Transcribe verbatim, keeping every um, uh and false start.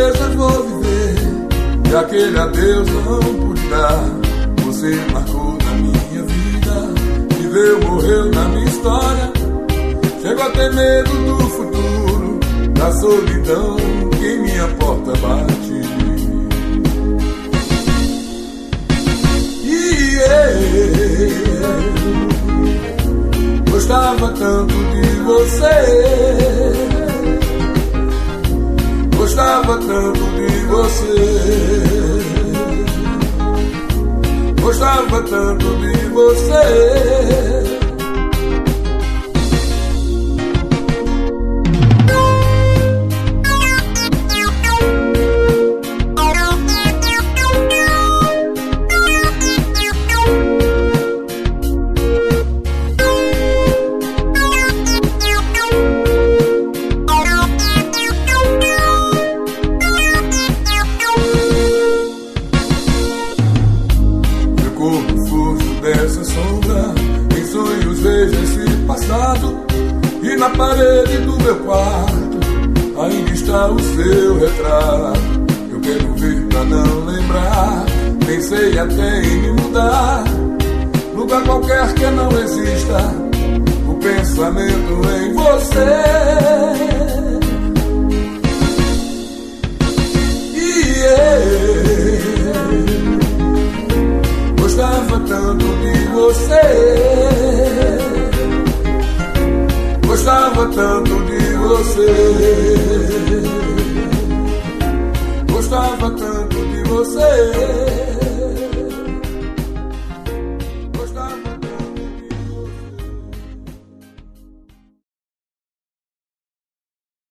certeza vou viver, e aquele adeus não pude dar. Você marcou na minha vida, viveu, morreu na minha história. Chego a ter medo do futuro, da solidão que em minha porta bate. E eu gostava tanto de você, gostava tanto de você, gostava tanto de você. E na parede do meu quarto ainda está o seu retrato. Eu quero ver pra não lembrar, pensei até em me mudar, lugar qualquer que não exista o pensamento em você. E eu gostava tanto de